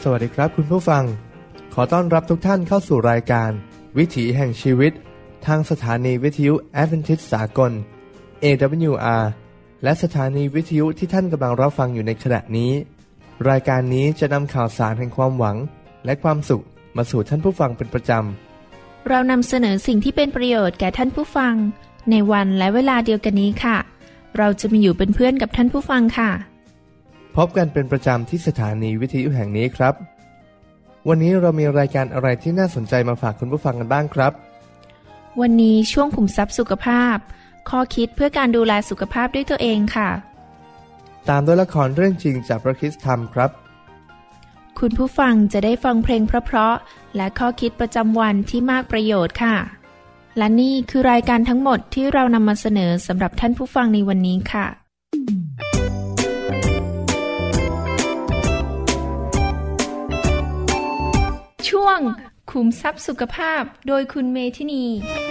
วัสดีครับคุณผู้ฟังขอต้อนรับทุกท่านเข้าสู่รายการวิถีแห่งชีวิตทางสถานีวิทยุแอดเวนทิสต์สากล AWR และสถานีวิทยุที่ท่านกำลังรับฟังอยู่ในขณะนี้รายการนี้จะนำข่าวสารแห่งความหวังและความสุขมาสู่ท่านผู้ฟังเป็นประจำเรานำเสนอสิ่งที่เป็นประโยชน์แก่ท่านผู้ฟังในวันและเวลาเดียวกันนี้ค่ะเราจะมาอยู่เป็นเพื่อนกับท่านผู้ฟังค่ะพบกันเป็นประจำที่สถานีวิทยุแห่งนี้ครับวันนี้เรามีรายการอะไรที่น่าสนใจมาฝากคุณผู้ฟังกันบ้างครับวันนี้ช่วงขุมทรัพย์สุขภาพข้อคิดเพื่อการดูแลสุขภาพด้วยตัวเองค่ะตามด้วยละครเรื่องจริงจากพระคริสตธรรมครับคุณผู้ฟังจะได้ฟังเพลงเพราะๆและข้อคิดประจำวันที่มากประโยชน์ค่ะและนี่คือรายการทั้งหมดที่เรานำมาเสนอสำหรับท่านผู้ฟังในวันนี้ค่ะช่วงขุมทรัพย์สุขภาพโดยคุณเมธินี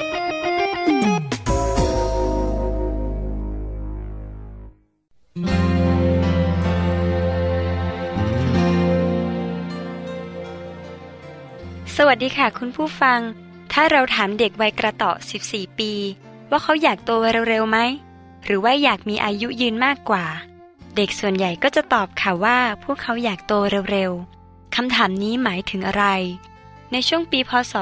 สวัสดีค่ะคุณผู้ฟังถ้าเราถามเด็กวัยกระเตาะ14 ปีว่าเขาอยากโตเร็วๆไหมหรือว่าอยากมีอายุยืนมากกว่าเด็กส่วนใหญ่ก็จะตอบค่ะว่าพวกเขาอยากโตเร็วๆคำถามนี้หมายถึงอะไรในช่วงปีพ.ศ.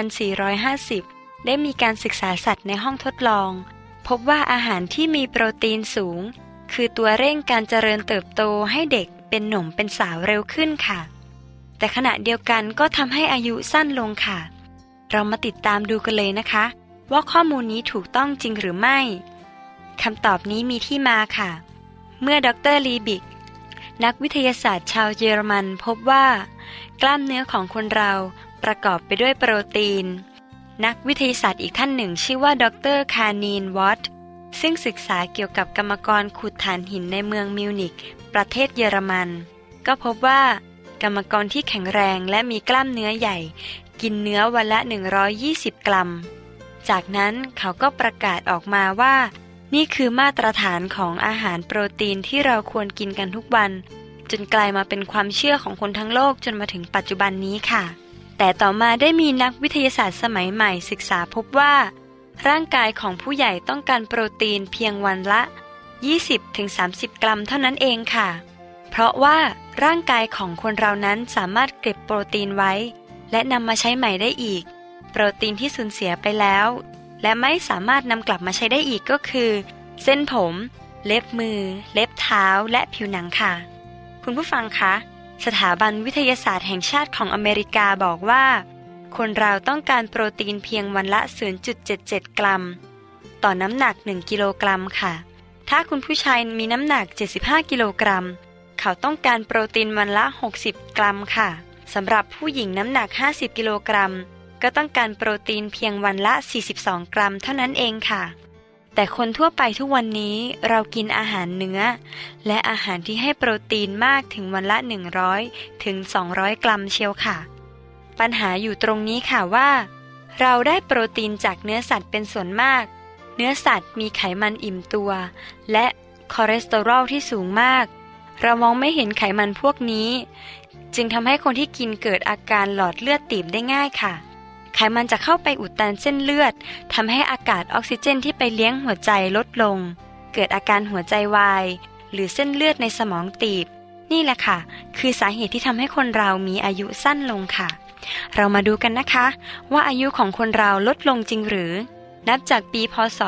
2450ได้มีการศึกษาสัตว์ในห้องทดลองพบว่าอาหารที่มีโปรตีนสูงคือตัวเร่งการเจริญเติบโตให้เด็กเป็นหนุ่มเป็นสาวเร็วขึ้นค่ะแต่ขณะเดียวกันก็ทำให้อายุสั้นลงค่ะเรามาติดตามดูกันเลยนะคะว่าข้อมูลนี้ถูกต้องจริงหรือไม่คำตอบนี้มีที่มาค่ะเมื่อดร.ลีบิกนักวิทยาศาสตร์ชาวเยอรมันพบว่ากล้ามเนื้อของคนเราประกอบไปด้วยโปรตีนนักวิทยาศาสตร์อีกท่านหนึ่งชื่อว่าดร.คานีนวอตซึ่งศึกษาเกี่ยวกับกรรมกรขุดถ่านหินในเมืองมิวนิกประเทศเยอรมันก็พบว่ากรรมกรที่แข็งแรงและมีกล้ามเนื้อใหญ่กินเนื้อวันละ120 กรัมจากนั้นเขาก็ประกาศออกมาว่านี่คือมาตรฐานของอาหารโปรตีนที่เราควรกินกันทุกวันจนกลายมาเป็นความเชื่อของคนทั้งโลกจนมาถึงปัจจุบันนี้ค่ะแต่ต่อมาได้มีนักวิทยาศาสตร์สมัยใหม่ศึกษาพบว่าร่างกายของผู้ใหญ่ต้องการโปรตีนเพียงวันละ 20-30 กรัมเท่านั้นเองค่ะเพราะว่าร่างกายของคนเรานั้นสามารถเก็บโปรตีนไว้และนำมาใช้ใหม่ได้อีกโปรตีนที่สูญเสียไปแล้วและไม่สามารถนำกลับมาใช้ได้อีกก็คือเส้นผมเล็บมือเล็บเท้าและผิวหนังค่ะคุณผู้ฟังคะสถาบันวิทยาศาสตร์แห่งชาติของอเมริกาบอกว่าคนเราต้องการโปรตีนเพียงวันละ 0.77 กรัมต่อน้ำหนัก1กิโลกรัมค่ะถ้าคุณผู้ชายมีน้ำหนัก75กิโลกรัมเขาต้องการโปรตีนวันละ60 กรัมค่ะสำหรับผู้หญิงน้ำหนัก50กิโลกรัมก็ต้องการโปรตีนเพียงวันละ42กรัมเท่านั้นเองค่ะแต่คนทั่วไปทุกวันนี้เรากินอาหารเนื้อและอาหารที่ให้โปรตีนมากถึงวันละ100ถึง200กรัมเชียวค่ะปัญหาอยู่ตรงนี้ค่ะว่าเราได้โปรตีนจากเนื้อสัตว์เป็นส่วนมากเนื้อสัตว์มีไขมันอิ่มตัวและคอเลสเตอรอลที่สูงมากเรามองไม่เห็นไขมันพวกนี้จึงทำให้คนที่กินเกิดอาการหลอดเลือดตีบได้ง่ายค่ะไขมันจะเข้าไปอุดตันเส้นเลือดทำให้อากาศออกซิเจนที่ไปเลี้ยงหัวใจลดลงเกิดอาการหัวใจวายหรือเส้นเลือดในสมองตีบนี่แหละค่ะคือสาเหตุที่ทำให้คนเรามีอายุสั้นลงค่ะเรามาดูกันนะคะว่าอายุของคนเราลดลงจริงหรือนับจากปีพ.ศ.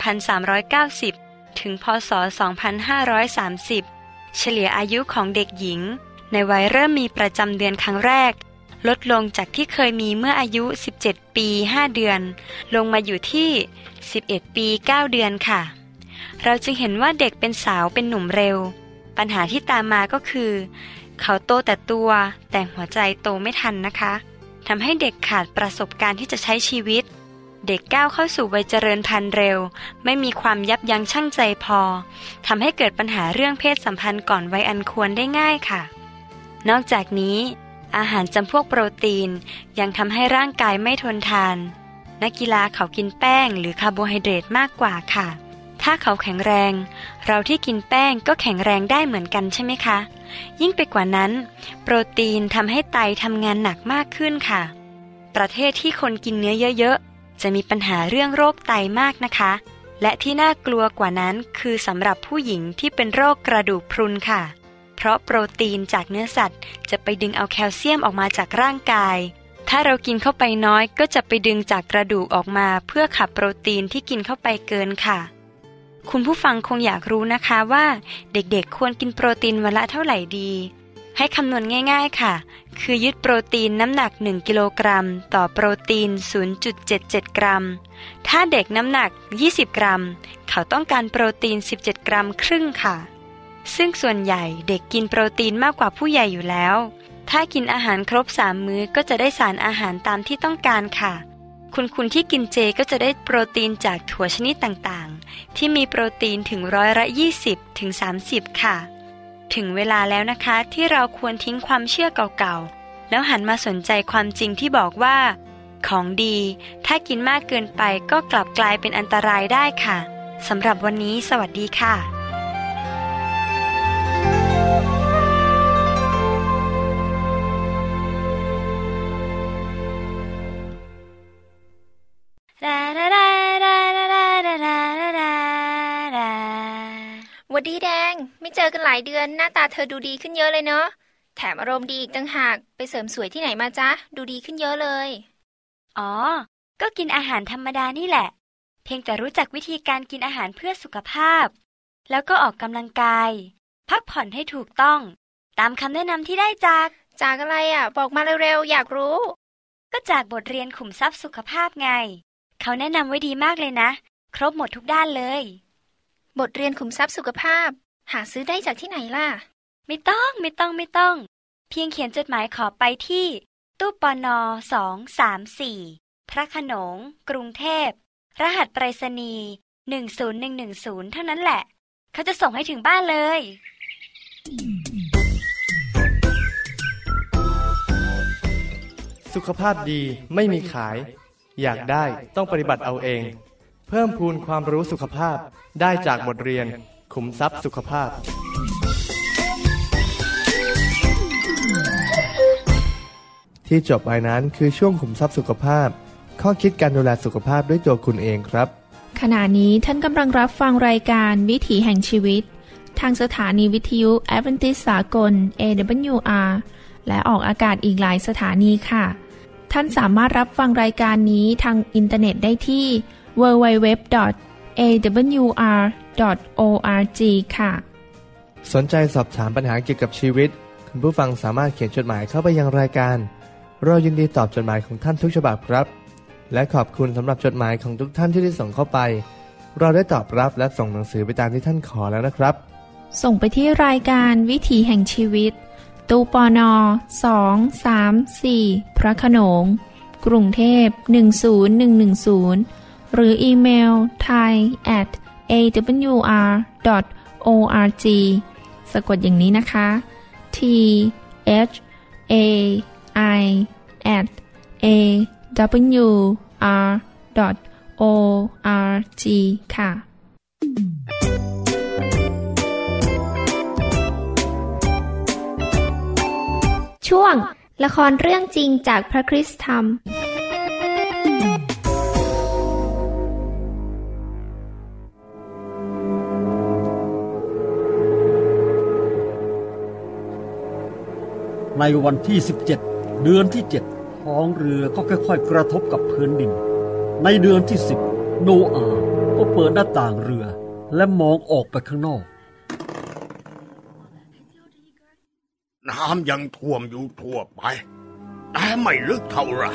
2390ถึงพ.ศ. 2530เฉลี่ยอายุของเด็กหญิงในวัยเริ่มมีประจำเดือนครั้งแรกลดลงจากที่เคยมีเมื่ออายุ17ปี5เดือนลงมาอยู่ที่11ปี9เดือนค่ะเราจึงเห็นว่าเด็กเป็นสาวเป็นหนุ่มเร็วปัญหาที่ตามมาก็คือเขาโตแต่ตัวแต่หัวใจโตไม่ทันนะคะทำให้เด็กขาดประสบการณ์ที่จะใช้ชีวิตเด็กก้าวเข้าสู่วัยเจริญพันธุ์เร็วไม่มีความยับยั้งชั่งใจพอทำให้เกิดปัญหาเรื่องเพศสัมพันธ์ก่อนวัยอันควรได้ง่ายค่ะนอกจากนี้อาหารจำพวกโปรตีนยังทำให้ร่างกายไม่ทนทานนักกีฬาเขากินแป้งหรือคาร์โบไฮเดรตมากกว่าค่ะถ้าเขาแข็งแรงเราที่กินแป้งก็แข็งแรงได้เหมือนกันใช่ไหมคะยิ่งไปกว่านั้นโปรตีนทำให้ไตทำงานหนักมากขึ้นค่ะประเทศที่คนกินเนื้อเยอะๆจะมีปัญหาเรื่องโรคไตมากนะคะและที่น่ากลัวกว่านั้นคือสำหรับผู้หญิงที่เป็นโรคกระดูกพรุนค่ะเพราะโปรตีนจากเนื้อสัตว์จะไปดึงเอาแคลเซียมออกมาจากร่างกายถ้าเรากินเข้าไปน้อยก็จะไปดึงจากกระดูกออกมาเพื่อขับโปรตีนที่กินเข้าไปเกินค่ะคุณผู้ฟังคงอยากรู้นะคะว่าเด็กๆควรกินโปรตีนวันละเท่าไหร่ดีให้คำนวณง่ายๆค่ะคือยึดโปรตีนน้ำหนัก1กิโลกรัมต่อโปรตีน 0.77 กรัมถ้าเด็กน้ำหนัก20กรัมเขาต้องการโปรตีน17กรัมครึ่งค่ะซึ่งส่วนใหญ่เด็กกินโปรตีนมากกว่าผู้ใหญ่อยู่แล้วถ้ากินอาหารครบ3มื้อก็จะได้สารอาหารตามที่ต้องการค่ะคุณที่กินเจก็จะได้โปรตีนจากถั่วชนิดต่างๆที่มีโปรตีนถึง20%ถึง 30%ค่ะถึงเวลาแล้วนะคะที่เราควรทิ้งความเชื่อเก่าๆแล้วหันมาสนใจความจริงที่บอกว่าของดีถ้ากินมากเกินไปก็กลับกลายเป็นอันตรายได้ค่ะสำหรับวันนี้สวัสดีค่ะหวัดดีแดงไม่เจอกันหลายเดือนหน้าตาเธอดูดีขึ้นเยอะเลยเนาะแถมอารมณ์ดีอีกต่างหากไปเสริมสวยที่ไหนมาจ๊ะดูดีขึ้นเยอะเลยอ๋อก็กินอาหารธรรมดานี่แหละเพียงแต่รู้จักวิธีการกินอาหารเพื่อสุขภาพแล้วก็ออกกำลังกายพักผ่อนให้ถูกต้องตามคำแนะนำที่ได้จากอะไรอ่ะบอกมาเร็วๆอยากรู้ก็จากบทเรียนขุมทรัพย์สุขภาพไงเขาแนะนำไว้ดีมากเลยนะครบหมดทุกด้านเลยบทเรียนขุมทรัพย์สุขภาพหาซื้อได้จากที่ไหนล่ะไม่ต้องเพียงเขียนจดหมายขอไปที่ตู้ปน234พระโขนงกรุงเทพรหัสไปรษณีย์10110เท่านั้นแหละเขาจะส่งให้ถึงบ้านเลยสุขภาพดีไม่มีขายอยากได้ต้องปฏิบัติเอาเองเพิ่มพูนความรู้สุขภาพได้จากบทเรียนขุมทรัพย์สุขภาพที่จบไปนั้นคือช่วงขุมทรัพย์สุขภาพข้อคิดการดูแลสุขภาพด้วยตัวคุณเองครับขณะนี้ท่านกำลังรับฟังรายการวิถีแห่งชีวิตทางสถานีวิทยุแอดเวนทิสต์สากล AWR และออกอากาศอีกหลายสถานีค่ะท่านสามารถรับฟังรายการนี้ทางอินเทอร์เน็ตได้ที่ www.awr.org ค่ะสนใจสอบถามปัญหาเกี่ยวกับชีวิตคุณผู้ฟังสามารถเขียนจดหมายเข้าไปยังรายการเรายินดีตอบจดหมายของท่านทุกฉบับครับและขอบคุณสำหรับจดหมายของทุกท่านที่ได้ส่งเข้าไปเราได้ตอบรับและส่งหนังสือไปตามที่ท่านขอแล้วนะครับส่งไปที่รายการวิถีแห่งชีวิตตู้ปน234พระโขนงกรุงเทพ10110หรืออีเมล thai@awr.org สะกดอย่างนี้นะคะ thai@awr.org ค่ะช่วงละครเรื่องจริงจากพระคริสตธรรมในวันที่17เดือนที่7ท้องเรือก็ค่อยๆกระทบกับพื้นดินในเดือนที่10โนอาห์ก็เปิดหน้าต่างเรือและมองออกไปข้างนอกน้ำยังท่วมอยู่ทั่วไปแต่ไม่ลึกเท่าไหร่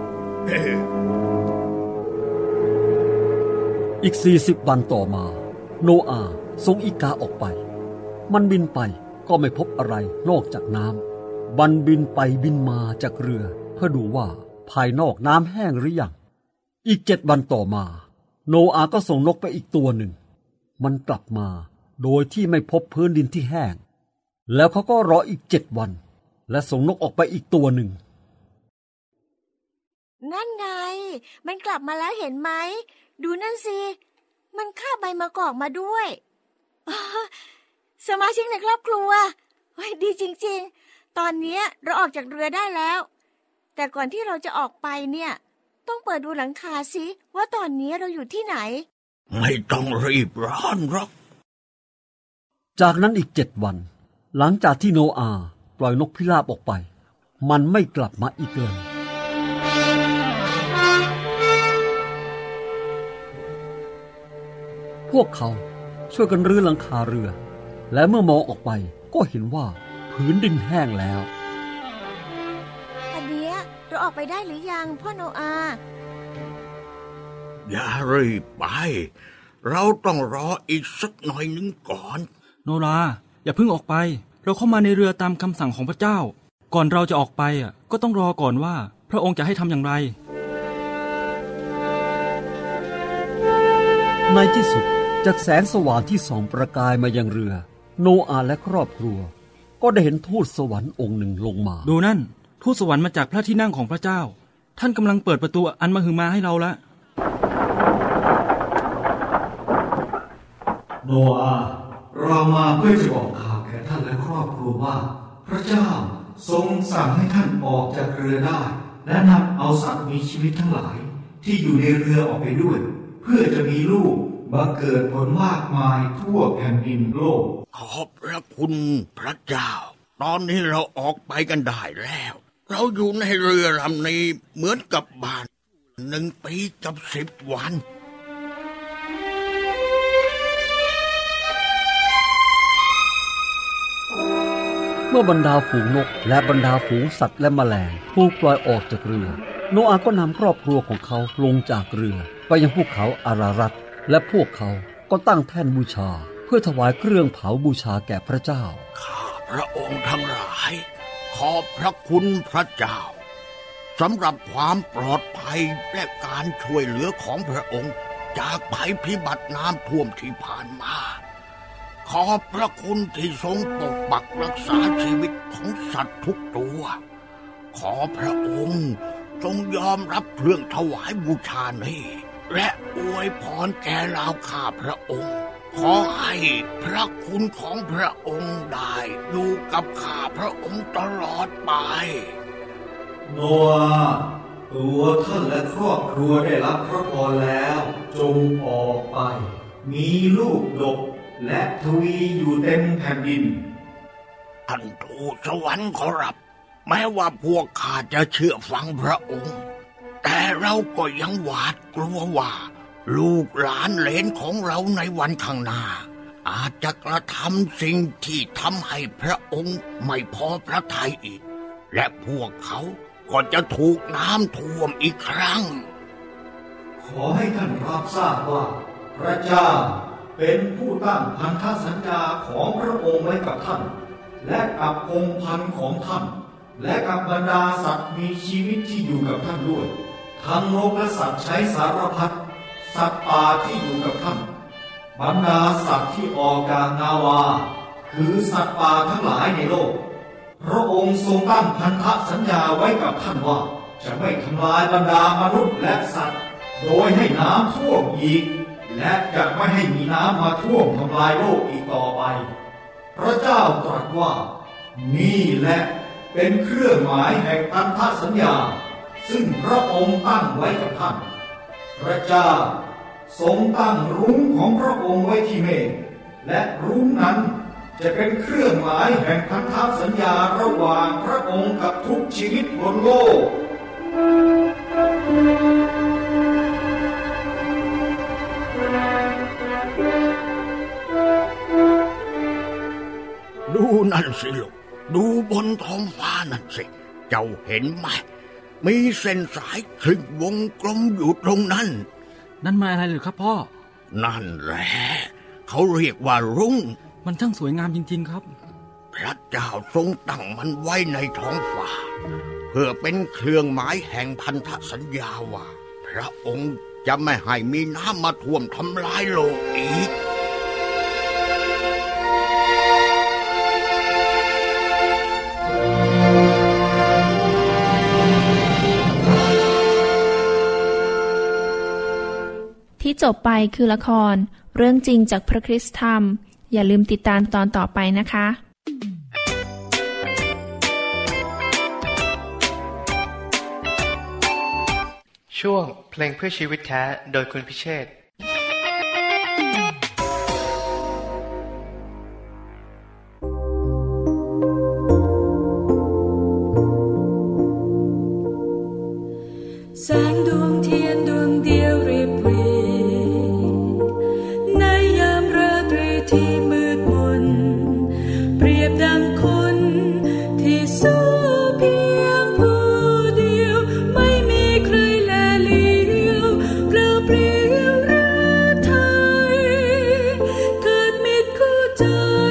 อีก40วันต่อมาโนอาห์ส่งอีกาออกไปมันบินไปก็ไม่พบอะไรนอกจากน้ำมันบินไปบินมาจากเรือเพื่อดูว่าภายนอกน้ำแห้งหรือยังอีก7วันต่อมาโนอาห์ก็ส่งนกไปอีกตัวหนึ่งมันกลับมาโดยที่ไม่พบพื้นดินที่แห้งแล้วเขาก็รออีก7วันและส่งนกออกไปอีกตัวหนึ่งนั่นไงมันกลับมาแล้วเห็นไหมดูนั่นสิมันคาบใบมะกอกมาด้วยสมาชิกในครอบครัวเฮ้ยดีจริงๆตอนนี้เราออกจากเรือได้แล้วแต่ก่อนที่เราจะออกไปเนี่ยต้องเปิดดูหลังคาสิว่าตอนนี้เราอยู่ที่ไหนไม่ต้องรีบร้อนหรอกจากนั้นอีก7 วันหลังจากที่โนอาห์ปล่อยนกพิราบออกไปมันไม่กลับมาอีกเลยพวกเขาช่วยกันรื้อหลังคาเรือและเมื่อมองออกไปก็เห็นว่าพื้นดินแห้งแล้วอันเนี้ยเราออกไปได้หรือยังพ่อโนอาห์อย่ารีบไปเราต้องรออีกสักหน่อยนึงก่อนโนราอย่าเพิ่งออกไปเราเข้ามาในเรือตามคำสั่งของพระเจ้าก่อนเราจะออกไปก็ต้องรอก่อนว่าพระองค์จะให้ทำอย่างไรในที่สุดจากแสงสว่างที่ส่องประกายมายังเรือโนอาห์และครอบครัวก็ได้เห็นทูตสวรรค์องค์หนึ่งลงมาดูนั่นทูตสวรรค์มาจากพระที่นั่งของพระเจ้าท่านกำลังเปิดประตูอันมหึมาให้เราละโนอาห์เรามาเพื่อจะบอกข่าวแก่ท่านและครอบครัวว่าพระเจ้าทรงสั่งให้ท่านออกจากเรือได้และนำเอาสัตว์มีชีวิตทั้งหลายที่อยู่ในเรือออกไปด้วยเพื่อจะมีลูกบังเกิดผลมากมายทั่วแผ่นดินโลกขอบพระคุณพระเจ้าตอนนี้เราออกไปกันได้แล้วเราอยู่ในเรือลำนี้เหมือนกับบ้าน1 ปีกับ10 วันเมื่อบรรดาฝูงนกและบรรดาฝูงสัตว์และแมลงถูกปล่อยออกจากเรือโนอาห์ก็นำครอบครัวของเขาลงจากเรือไปยังภูเขาอารารัตและพวกเขาก็ตั้งแท่นบูชาเพื่อถวายเครื่องเผาบูชาแก่พระเจ้าข้าพระองค์ทั้งหลายขอบพระคุณพระเจ้าสำหรับความปลอดภัยและการช่วยเหลือของพระองค์จากภัยพิบัติน้ำท่วมที่ผ่านมาขอบพระคุณที่ทรงปกปักรักษาชีวิตของสัตว์ทุกตัวขอพระองค์ทรงยอมรับเครื่องถวายบูชานี้และอวยพรแก่เราข้าพระองค์ขอให้พระคุณของพระองค์ได้อยู่กับข้าพระองค์ตลอดไปโนอาห์ตัวท่านและครอบครัวได้รับพระพรแล้วจงออกไปมีลูกดกและทวีอยู่เต็มแผ่นดินท่านทูตสวรรค์ขอรับแม้ว่าพวกข้าจะเชื่อฟังพระองค์แต่เราก็ยังหวาดกลัวว่าลูกหลานเหลนของเราในวันข้างหน้าอาจจะกระทำสิ่งที่ทำให้พระองค์ไม่พอพระทัยอีกและพวกเขาก็จะถูกน้ำท่วมอีกครั้งขอให้ท่านรับทราบว่าพระเจ้าเป็นผู้ตั้งพันธสัญญาของพระองค์ไว้กับท่านและกับพงศ์พันธุ์ของท่านและกับบรรดาสัตว์มีชีวิตที่อยู่กับท่านด้วยทั้งนกและสัตว์ใช้สารพัดสัตว์ป่าที่อยู่กับท่านบรรดาสัตว์ที่ออกจากนาวาคือสัตว์ป่าทั้งหลายในโลกพระองค์ทรงตั้งพันธสัญญาไว้กับท่านว่าจะไม่ทำลายบรรดามนุษย์และสัตว์โดยให้น้ำท่วมอีกและจะไม่ให้มีน้ำมาท่วมทำลายโลกอีกต่อไปพระเจ้าตรัสว่านี่แหละเป็นเครื่องหมายแห่งพันธสัญญาซึ่งพระองค์ตั้งไว้กับท่านพระเจ้าทรงตั้งรุ้งของพระองค์ไว้ที่เมฆและรุ้งนั้นจะเป็นเครื่องหมายแห่งพันธสัญญาระหว่างพระองค์กับทุกชีวิตบนโลกดูนั่นสิลูกดูบนท้องฟ้านั่นสิเจ้าเห็นไหมมีเส้นสายครึ่งวงกลมอยู่ตรงนั้นนั่นมาอะไรหรือครับพ่อนั่นแหละเขาเรียกว่ารุ้งมันช่างสวยงามจริงๆครับพระเจ้าทรงตั้งมันไว้ในท้องฟ้าเพื่อเป็นเครื่องหมายแห่งพันธสัญญาว่าพระองค์จะไม่ให้มีน้ำมาท่วมทำลายโลกอีกที่จบไปคือละครเรื่องจริงจากพระคริสต์ธรรมอย่าลืมติดตามตอนต่อไปนะคะช่วงเพลงเพื่อชีวิตแท้โดยคุณพิเชษฐ์แสงดวงเทียนดวงเดียวริบหรี่ในยามราตรีที่มืดมนเปรียบดังคนที่สู้เพียงผู้เดียวไม่มีใครแลเลี้ยวเปล่าเปลี่ยวหรือไทยเกิดมิตรคู่ใจ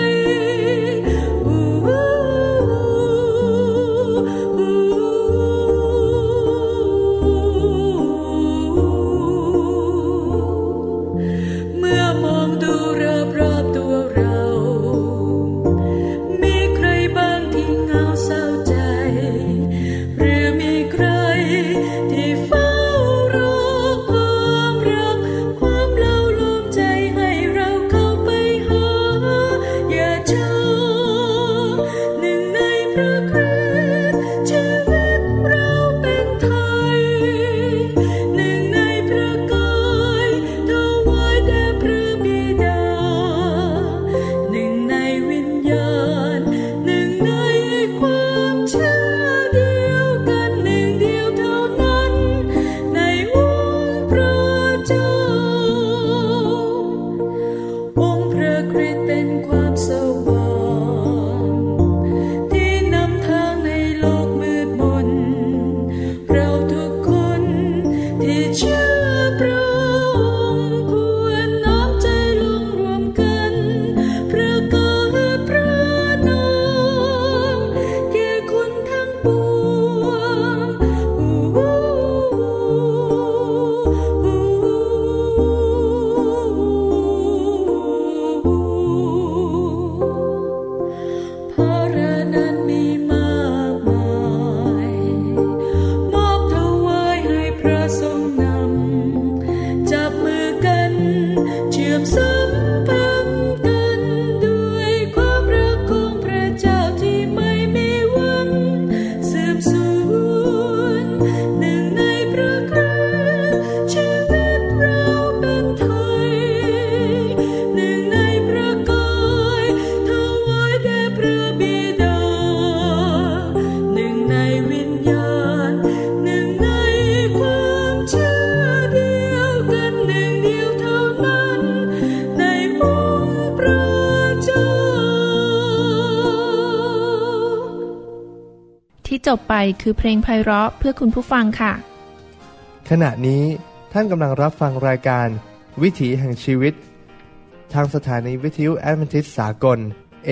จบไปคือเพลงไพเราะเพื่อคุณผู้ฟังค่ะขณะนี้ท่านกำลังรับฟังรายการวิถีแห่งชีวิตทางสถานีวิทยุแอดเวนทิสต์สากล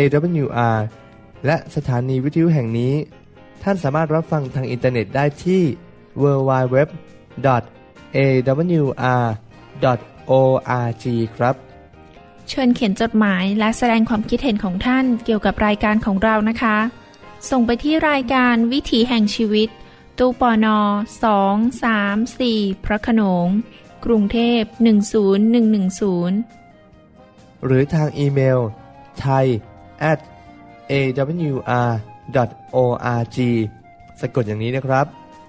AWR และสถานีวิทยุแห่งนี้ท่านสามารถรับฟังทางอินเทอร์เน็ตได้ที่ www.awr.org ครับเชิญเขียนจดหมายและแสดงความคิดเห็นของท่านเกี่ยวกับรายการของเรานะคะส่งไปที่รายการวิถีแห่งชีวิตตู้ปน234พระโขนงกรุงเทพ10110หรือทางอีเมล thai@awr.org สะกดอย่างนี้นะครับ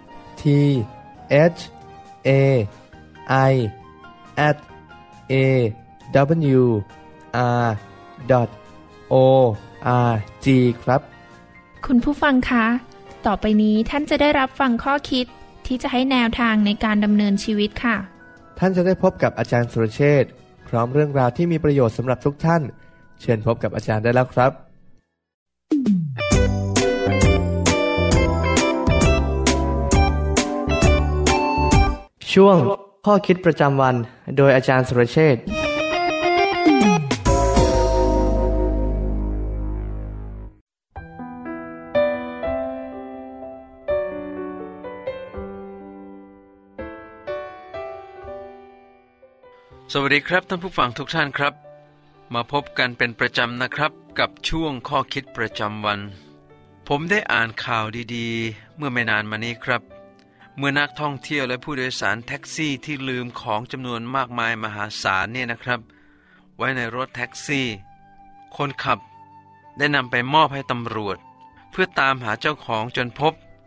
thai@awr.org ครับคุณผู้ฟังคะต่อไปนี้ท่านจะได้รับฟังข้อคิดที่จะให้แนวทางในการดำเนินชีวิตค่ะท่านจะได้พบกับอาจารย์สุรเชษฐ์พร้อมเรื่องราวที่มีประโยชน์สำหรับทุกท่านเชิญพบกับอาจารย์ได้แล้วครับช่วงข้อคิดประจำวันโดยอาจารย์สุรเชษฐ์สวัสดีครับท่านผู้ฟังทุกท่านครับมาพบกันเป็นประจำนะครับกับช่วงข้อคิดประจำวันผมได้อ่านข่าวดีๆเมื่อไม่นานมานี้ครับเมื่อนักท่องเที่ยวและผู้โดยสารแท็กซี่ที่ลืมของจำนวนมากมายมหาศาลเนี่ยนะครับไว้ในรถแท็กซี่คนขับได้นำไปมอบให้ตำรวจเพื่อตามหาเจ้าของจนพบ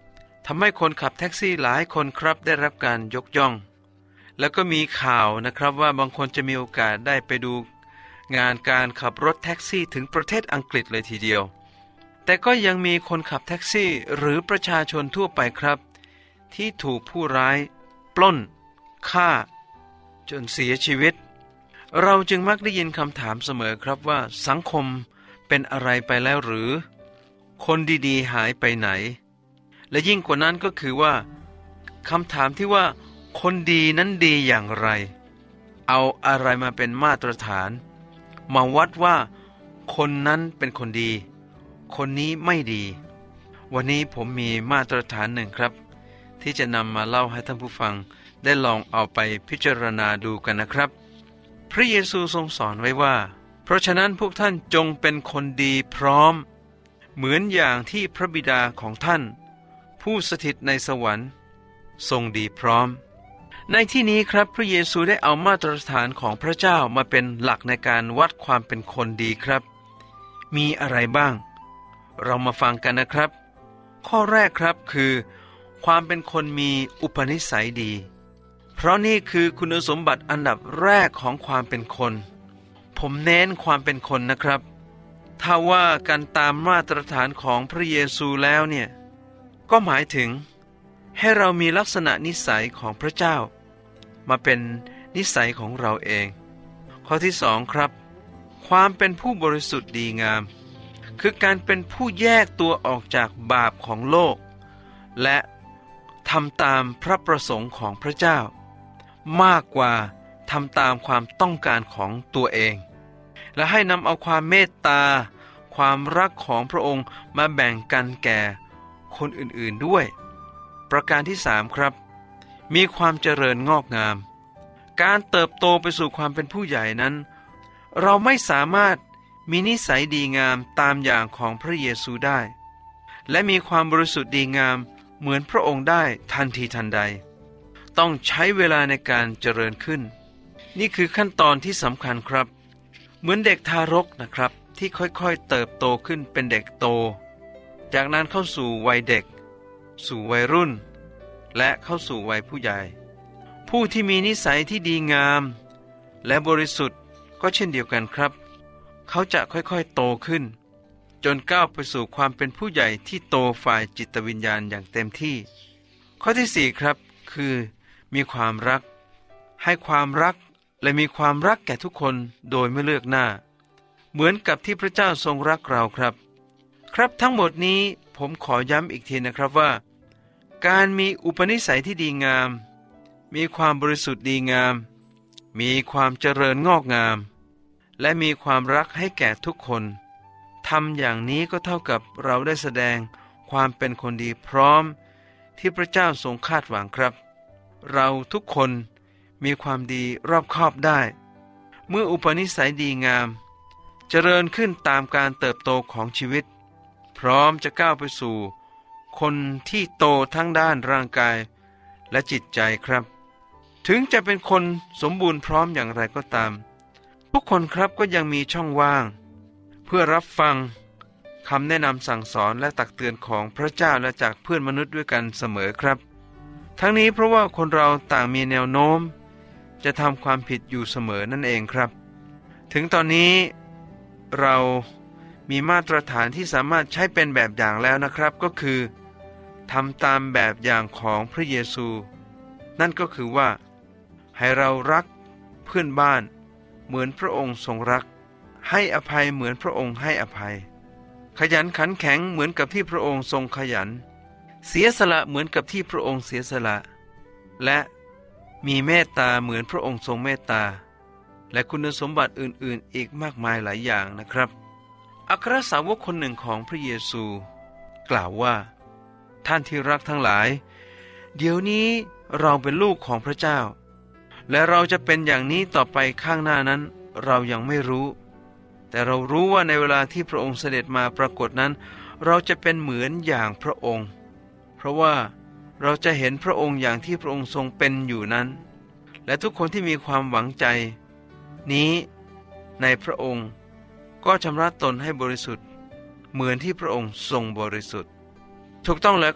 ทำให้คนขับแท็กซี่หลายคนครับได้รับการยกย่องแล้วก็มีข่าวนะครับว่าบางคนจะมีโอกาสได้ไปดูงานการขับรถแท็กซี่ถึงประเทศอังกฤษเลยทีเดียวแต่ก็ยังมีคนขับแท็กซี่หรือประชาชนทั่วไปครับที่ถูกผู้ร้ายปล้นฆ่าจนเสียชีวิตเราจึงมักได้ยินคำถามเสมอครับว่าสังคมเป็นอะไรไปแล้วหรือคนดีๆหายไปไหนและยิ่งกว่านั้นก็คือว่าคำถามที่ว่าคนดีนั้นดีอย่างไรเอาอะไรมาเป็นมาตรฐานมาวัดว่าคนนั้นเป็นคนดีคนนี้ไม่ดีวันนี้ผมมีมาตรฐานหนึ่งครับที่จะนำมาเล่าให้ท่านผู้ฟังได้ลองเอาไปพิจารณาดูกันนะครับพระเยซูทรงสอนไว้ว่าเพราะฉะนั้นพวกท่านจงเป็นคนดีพร้อมเหมือนอย่างที่พระบิดาของท่านผู้สถิตในสวรรค์ทรงดีพร้อมในที่นี้ครับพระเยซูได้เอามาตรฐานของพระเจ้ามาเป็นหลักในการวัดความเป็นคนดีครับมีอะไรบ้างเรามาฟังกันนะครับข้อแรกครับคือความเป็นคนมีอุปนิสัยดีเพราะนี่คือคุณสมบัติอันดับแรกของความเป็นคนผมเน้นความเป็นคนนะครับถ้าว่ากันตามมาตรฐานของพระเยซูแล้วเนี่ยก็หมายถึงให้เรามีลักษณะนิสัยของพระเจ้ามาเป็นนิสัยของเราเองข้อที่สองครับความเป็นผู้บริสุทธิ์ดีงามคือการเป็นผู้แยกตัวออกจากบาปของโลกและทำตามพระประสงค์ของพระเจ้ามากกว่าทำตามความต้องการของตัวเองและให้นำเอาความเมตตาความรักของพระองค์มาแบ่งกันแก่คนอื่นๆด้วยประการที่สามครับมีความเจริญงอกงามการเติบโตไปสู่ความเป็นผู้ใหญ่นั้นเราไม่สามารถมีนิสัยดีงามตามอย่างของพระเยซูได้และมีความบริสุทธิ์ดีงามเหมือนพระองค์ได้ทันทีทันใดต้องใช้เวลาในการเจริญขึ้นนี่คือขั้นตอนที่สำคัญครับเหมือนเด็กทารกนะครับที่ค่อยๆเติบโตขึ้นเป็นเด็กโตจากนั้นเข้าสู่วัยเด็กสู่วัยรุ่นและเข้าสู่วัยผู้ใหญ่ผู้ที่มีนิสัยที่ดีงามและบริสุทธิ์ก็เช่นเดียวกันครับเขาจะค่อยๆโตขึ้นจนก้าวไปสู่ความเป็นผู้ใหญ่ที่โตฝ่ายจิตวิญญาณอย่างเต็มที่ข้อที่สี่ครับคือมีความรักให้ความรักและมีความรักแก่ทุกคนโดยไม่เลือกหน้าเหมือนกับที่พระเจ้าทรงรักเราครับทั้งหมดนี้ผมขอย้ำอีกทีนะครับว่าการมีอุปนิสัยที่ดีงามมีความบริสุทธิ์ดีงามมีความเจริญงอกงามและมีความรักให้แก่ทุกคนทำอย่างนี้ก็เท่ากับเราได้แสดงความเป็นคนดีพร้อมที่พระเจ้าทรงคาดหวังครับเราทุกคนมีความดีรอบคอบได้เมื่ออุปนิสัยดีงามเจริญขึ้นตามการเติบโตของชีวิตพร้อมจะก้าวไปสู่คนที่โตทั้งด้านร่างกายและจิตใจครับถึงจะเป็นคนสมบูรณ์พร้อมอย่างไรก็ตามทุกคนครับก็ยังมีช่องว่างเพื่อรับฟังคำแนะนำสั่งสอนและตักเตือนของพระเจ้าและจากเพื่อนมนุษย์ด้วยกันเสมอครับทั้งนี้เพราะว่าคนเราต่างมีแนวโน้มจะทำความผิดอยู่เสมอนั่นเองครับถึงตอนนี้เรามีมาตรฐานที่สามารถใช้เป็นแบบอย่างแล้วนะครับก็คือทำตามแบบอย่างของพระเยซูนั่นก็คือว่าให้เรารักเพื่อนบ้านเหมือนพระองค์ทรงรักให้อภัยเหมือนพระองค์ให้อภัยขยันขันแข็งเหมือนกับที่พระองค์ทรงขยันเสียสละเหมือนกับที่พระองค์เสียสละและมีเมตตาเหมือนพระองค์ทรงเมตตาและคุณสมบัติอื่นๆอีกมากมายหลายอย่างนะครับอัครสาวกคนหนึ่งของพระเยซูกล่าวว่าท่านที่รักทั้งหลายเดี๋ยวนี้เราเป็นลูกของพระเจ้าและเราจะเป็นอย่างนี้ต่อไปข้างหน้านั้นเรายังไม่รู้แต่เรารู้ว่าในเวลาที่พระองค์เสด็จมาปรากฏนั้นเราจะเป็นเหมือนอย่างพระองค์เพราะว่าเราจะเห็นพระองค์อย่างที่พระองค์ทรงเป็นอยู่นั้นและทุกคนที่มีความหวังใจนี้ในพระองค์ก็ชำระตนให้บริสุทธิ์เหมือนที่พระองค์ทรงบริสุทธิ์ถูกต้องแล้วครับ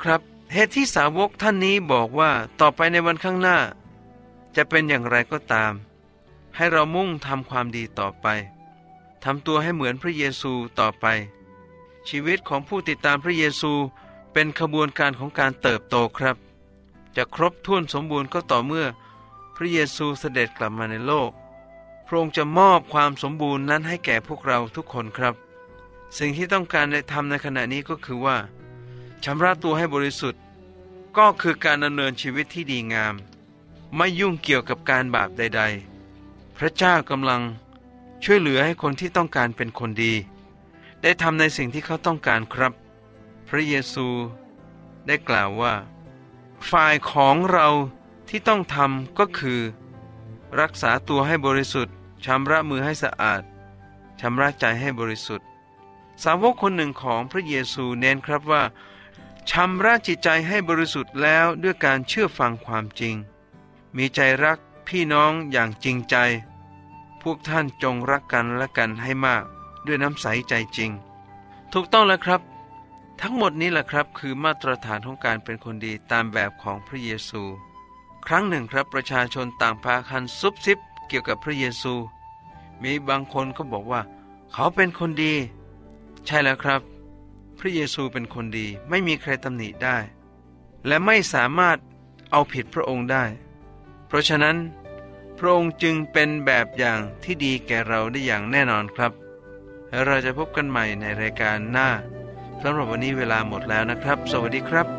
เหตุที่สาวกท่านนี้บอกว่าต่อไปในวันข้างหน้าจะเป็นอย่างไรก็ตามให้เรามุ่งทำความดีต่อไปทำตัวให้เหมือนพระเยซูต่อไปชีวิตของผู้ติดตามพระเยซูเป็นขบวนการของการเติบโตครับจะครบถ้วนสมบูรณ์ก็ต่อเมื่อพระเยซูเสด็จกลับมาในโลกพระองค์จะมอบความสมบูรณ์นั้นให้แก่พวกเราทุกคนครับสิ่งที่ต้องการได้ทำในขณะนี้ก็คือว่าชำระตัวให้บริสุทธิ์ก็คือการดำเนินชีวิตที่ดีงามไม่ยุ่งเกี่ยวกับการบาปใดๆพระเจ้ากำลังช่วยเหลือให้คนที่ต้องการเป็นคนดีได้ทำในสิ่งที่เขาต้องการครับพระเยซูได้กล่าวว่าฝ่ายของเราที่ต้องทำก็คือรักษาตัวให้บริสุทธิ์ชำระมือให้สะอาดชำระใจให้บริสุทธิ์สาวกคนหนึ่งของพระเยซูเน้นครับว่าชำระจิตใจให้บริสุทธิ์แล้วด้วยการเชื่อฟังความจริงมีใจรักพี่น้องอย่างจริงใจพวกท่านจงรักกันและกันให้มากด้วยน้ำใสใจจริงถูกต้องแล้วครับทั้งหมดนี้แหละครับคือมาตรฐานของการเป็นคนดีตามแบบของพระเยซูครั้งหนึ่งครับประชาชนต่างพากันซุบซิบเกี่ยวกับพระเยซูมีบางคนก็บอกว่าเขาเป็นคนดีใช่แล้วครับพระเยซูเป็นคนดีไม่มีใครตำหนิได้และไม่สามารถเอาผิดพระองค์ได้เพราะฉะนั้นพระองค์จึงเป็นแบบอย่างที่ดีแก่เราได้อย่างแน่นอนครับและเราจะพบกันใหม่ในรายการหน้าสำหรับวันนี้เวลาหมดแล้วนะครับสวัสดีครับ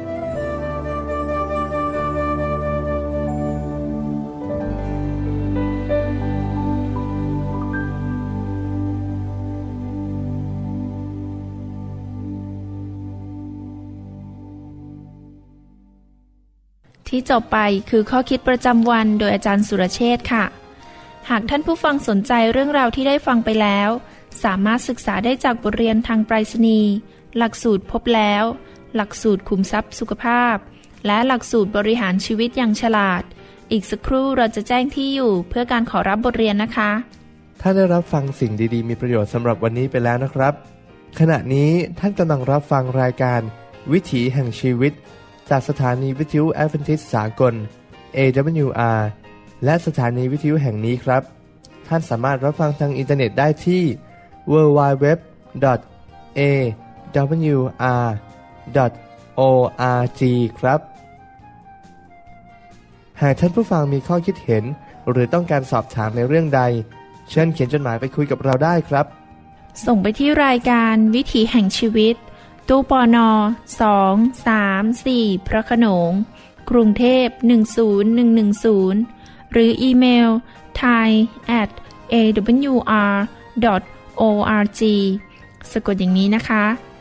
ที่จบไปคือข้อคิดประจำวันโดยอาจารย์สุรเชษฐ์ค่ะหากท่านผู้ฟังสนใจเรื่องราวที่ได้ฟังไปแล้วสามารถศึกษาได้จากบทเรียนทางไปรษณีย์หลักสูตรพบแล้วหลักสูตรขุมทรัพย์สุขภาพและหลักสูตรบริหารชีวิตอย่างฉลาดอีกสักครู่เราจะแจ้งที่อยู่เพื่อการขอรับบทเรียนนะคะถ้าได้รับฟังสิ่งดีๆมีประโยชน์สำหรับวันนี้ไปแล้วนะครับขณะนี้ท่านกำลังรับฟังรายการวิถีแห่งชีวิตจากสถานีวิทยุแอดเวนทิสต์สากล AWR และสถานีวิทยุแห่งนี้ครับท่านสามารถรับฟังทางอินเทอร์เน็ตได้ที่ www.awr.org ครับหากท่านผู้ฟังมีข้อคิดเห็นหรือต้องการสอบถามในเรื่องใดเชิญเขียนจดหมายไปคุยกับเราได้ครับส่งไปที่รายการวิถีแห่งชีวิตตู้ปน234พระโขนงกรุงเทพ10110หรืออีเมล thai@awr.org สะกดอย่างนี้นะคะ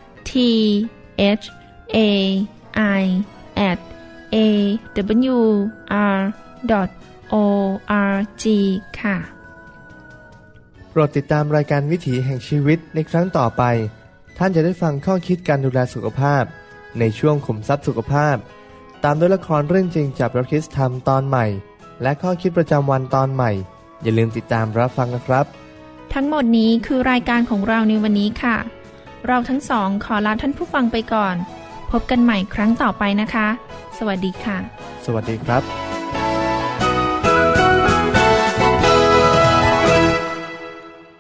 thai@awr.org ค่ะโปรดติดตามรายการวิถีแห่งชีวิตในครั้งต่อไปท่านจะได้ฟังข้อคิดการดูแลสุขภาพในช่วงขุมทรัพย์สุขภาพตามด้วยละครเรื่องจริงจากพระคริสต์ธรรมตอนใหม่และข้อคิดประจำวันตอนใหม่อย่าลืมติดตามรับฟังนะครับทั้งหมดนี้คือรายการของเราในวันนี้ค่ะเราทั้งสองขอลาท่านผู้ฟังไปก่อนพบกันใหม่ครั้งต่อไปนะคะสวัสดีค่ะสวัสดีครับ